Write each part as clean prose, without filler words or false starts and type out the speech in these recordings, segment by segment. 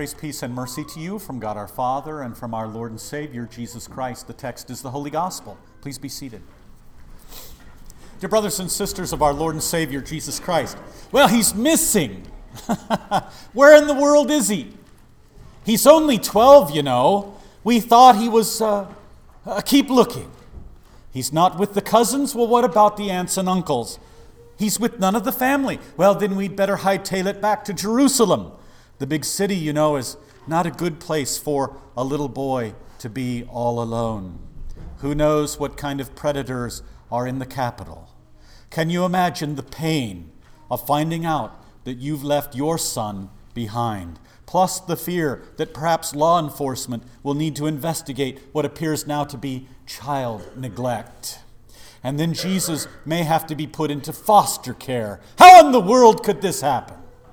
Grace, peace, and mercy to you from God our Father and from our Lord and Savior, Jesus Christ. The text is the Holy Gospel. Please be seated. Dear brothers and sisters of our Lord and Savior, Jesus Christ. Well, he's missing. Where in the world is he? He's only 12, you know. We thought he was, keep looking. He's not with the cousins? Well, what about the aunts and uncles? He's with none of the family. Well, then we'd better hightail it back to Jerusalem. The big city, you know, is not a good place for a little boy to be all alone. Who knows what kind of predators are in the capital? Can you imagine the pain of finding out that you've left your son behind? Plus the fear that perhaps law enforcement will need to investigate what appears now to be child neglect. And then Jesus may have to be put into foster care. How in the world could this happen?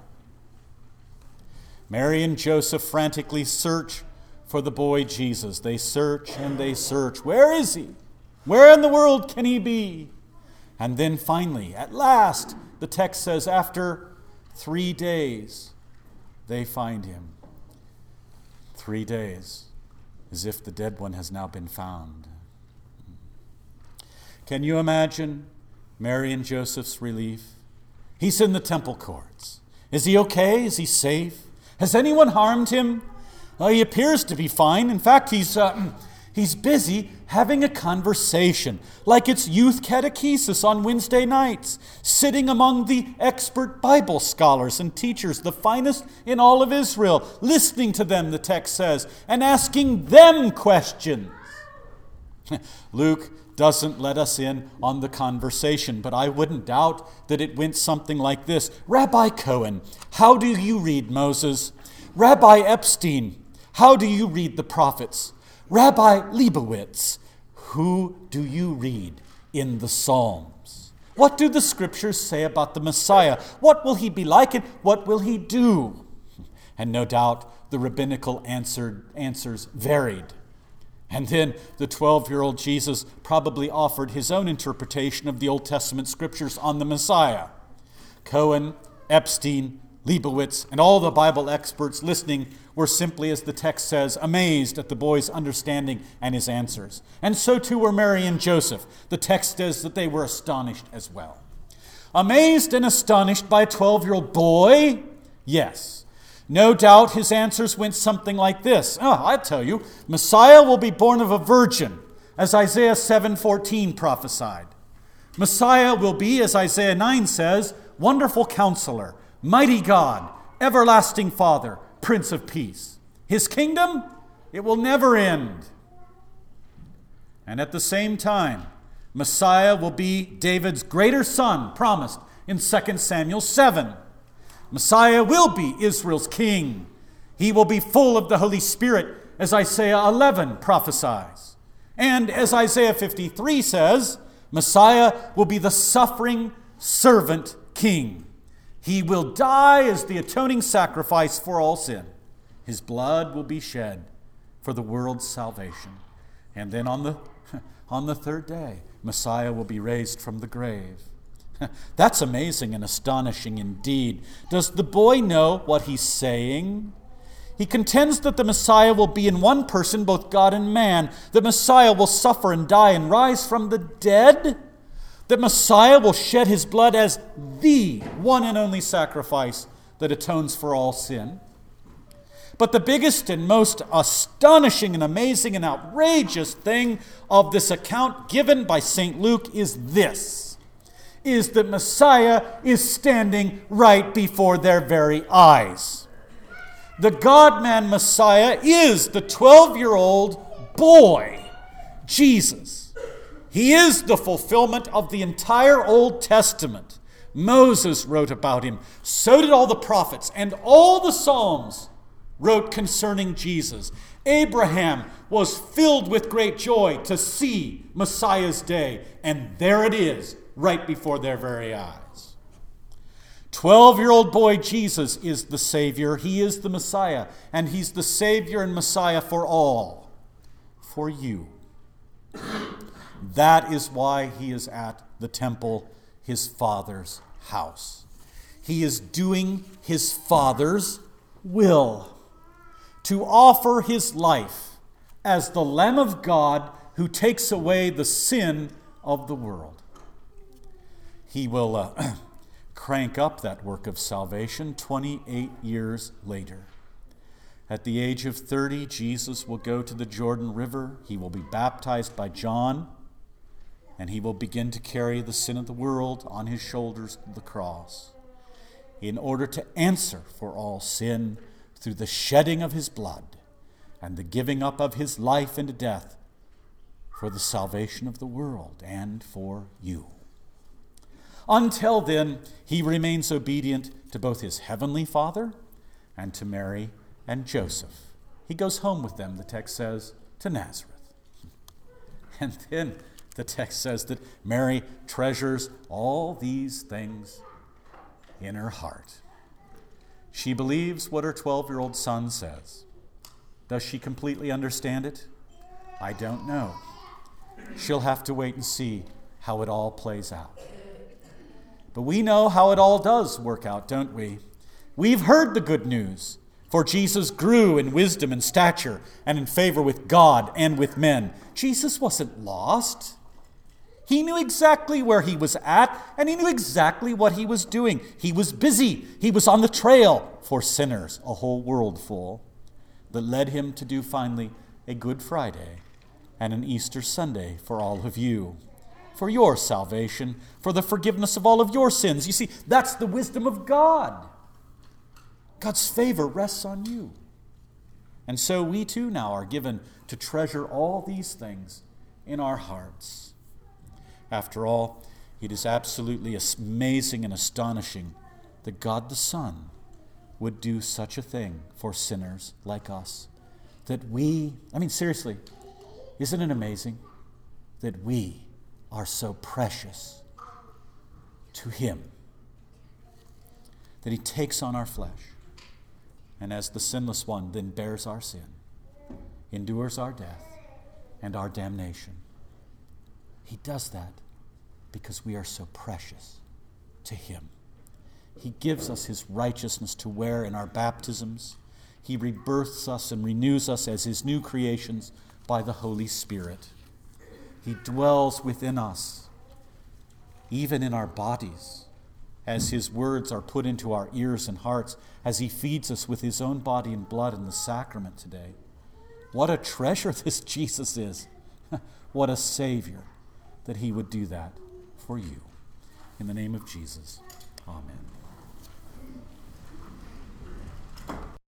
Mary and Joseph frantically search for the boy Jesus. They search and they search. Where is he? Where in the world can he be? And then finally, at last, the text says, after 3 days, they find him. 3 days, as if the dead one has now been found. Can you imagine Mary and Joseph's relief? He's in the temple courts. Is he okay? Is he safe? Has anyone harmed him? Well, he appears to be fine. In fact, he's busy having a conversation, like it's youth catechesis on Wednesday nights, sitting among the expert Bible scholars and teachers, the finest in all of Israel, listening to them, the text says, and asking them questions. Luke doesn't let us in on the conversation, but I wouldn't doubt that it went something like this. Rabbi Cohen, how do you read Moses? Rabbi Epstein, how do you read the prophets? Rabbi Leibowitz, who do you read in the Psalms? What do the scriptures say about the Messiah? What will he be like and what will he do? And no doubt the rabbinical answers varied. And then the 12-year-old Jesus probably offered his own interpretation of the Old Testament scriptures on the Messiah. Cohen, Epstein, Leibowitz, and all the Bible experts listening were simply, as the text says, amazed at the boy's understanding and his answers. And so too were Mary and Joseph. The text says that they were astonished as well. Amazed and astonished by a 12-year-old boy? Yes. No doubt his answers went something like this. I tell you, Messiah will be born of a virgin, as Isaiah 7:14 prophesied. Messiah will be, as Isaiah 9 says, Wonderful Counselor, Mighty God, Everlasting Father, Prince of Peace. His kingdom, it will never end. And at the same time, Messiah will be David's greater son, promised in 2 Samuel 7. Messiah will be Israel's king. He will be full of the Holy Spirit, as Isaiah 11 prophesies. And as Isaiah 53 says, Messiah will be the suffering servant king. He will die as the atoning sacrifice for all sin. His blood will be shed for the world's salvation. And then on the third day, Messiah will be raised from the grave. That's amazing and astonishing indeed. Does the boy know what he's saying? He contends that the Messiah will be in one person, both God and man. The Messiah will suffer and die and rise from the dead. That Messiah will shed his blood as the one and only sacrifice that atones for all sin. But the biggest and most astonishing and amazing and outrageous thing of this account given by St. Luke is this. Is that Messiah is standing right before their very eyes. The God-man Messiah is the 12-year-old boy, Jesus. He is the fulfillment of the entire Old Testament. Moses wrote about him. So did all the prophets, and all the Psalms wrote concerning Jesus. Abraham was filled with great joy to see Messiah's day, and there it is, right before their very eyes. 12-year-old boy Jesus is the Savior. He is the Messiah, and he's the Savior and Messiah for all, for you. That is why he is at the temple, his Father's house. He is doing his Father's will. to offer his life as the Lamb of God who takes away the sin of the world. He will crank up that work of salvation 28 years later. At the age of 30, Jesus will go to the Jordan River. He will be baptized by John, and he will begin to carry the sin of the world on his shoulders to the cross in order to answer for all sin through the shedding of his blood and the giving up of his life into death for the salvation of the world and for you. Until then, he remains obedient to both his heavenly Father and to Mary and Joseph. He goes home with them, the text says, to Nazareth. And then the text says that Mary treasures all these things in her heart. She believes what her 12-year-old son says. Does she completely understand it? I don't know. She'll have to wait and see how it all plays out. But we know how it all does work out, don't we? We've heard the good news. For Jesus grew in wisdom and stature and in favor with God and with men. Jesus wasn't lost. He knew exactly where he was at, and he knew exactly what he was doing. He was busy. He was on the trail for sinners, a whole world full, that led him to do finally a Good Friday and an Easter Sunday for all of you, for your salvation, for the forgiveness of all of your sins. You see, that's the wisdom of God. God's favor rests on you. And so we too now are given to treasure all these things in our hearts. After all, it is absolutely amazing and astonishing that God the Son would do such a thing for sinners like us. Seriously, isn't it amazing that we are so precious to him, that he takes on our flesh, and as the sinless one then bears our sin, endures our death and our damnation. He does that because we are so precious to him. He gives us his righteousness to wear in our baptisms. He rebirths us and renews us as his new creations by the Holy Spirit. He dwells within us, even in our bodies, as his words are put into our ears and hearts, as he feeds us with his own body and blood in the sacrament today. What a treasure this Jesus is. What a Savior that he would do that for you. In the name of Jesus, amen.